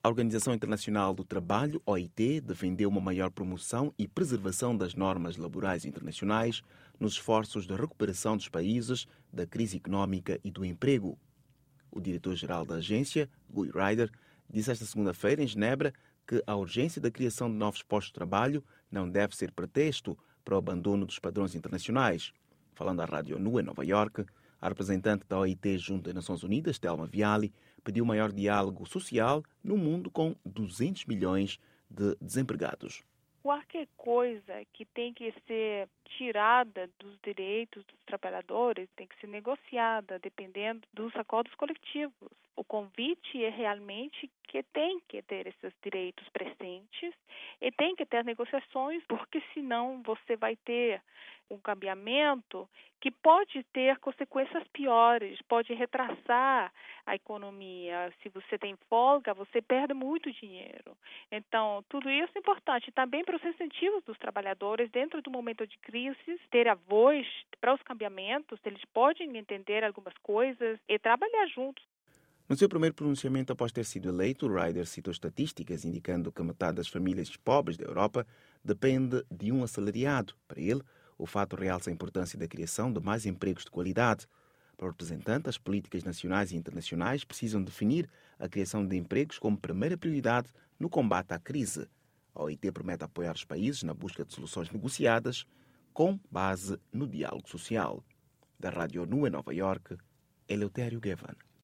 A Organização Internacional do Trabalho, OIT, defendeu uma maior promoção e preservação das normas laborais internacionais nos esforços de recuperação dos países da crise económica e do emprego. O diretor-geral da agência, Guy Ryder, disse esta segunda-feira em Genebra que a urgência da criação de novos postos de trabalho não deve ser pretexto para o abandono dos padrões internacionais. Falando à Rádio ONU em Nova Iorque, a representante da OIT junto às Nações Unidas, Thelma Viali, pediu maior diálogo social no mundo com 200 milhões de desempregados. Qualquer coisa que tem que ser tirada dos direitos dos trabalhadores tem que ser negociada, dependendo dos acordos coletivos. O convite é realmente que tem que ter esses direitos presentes e tem que ter negociações, porque senão você vai ter um cambiamento que pode ter consequências piores, pode retrasar a economia. Se você tem folga, você perde muito dinheiro. Então, tudo isso é importante também para os incentivos dos trabalhadores dentro do momento de crise, ter a voz para os cambiamentos, eles podem entender algumas coisas e trabalhar juntos. No seu primeiro pronunciamento após ter sido eleito, Ryder citou estatísticas indicando que metade das famílias pobres da Europa depende de um assalariado. Para ele, o fato realça a importância da criação de mais empregos de qualidade. Para o representante, as políticas nacionais e internacionais precisam definir a criação de empregos como primeira prioridade no combate à crise. A OIT promete apoiar os países na busca de soluções negociadas com base no diálogo social. Da Rádio ONU em Nova Iorque, Eleutério Gavan.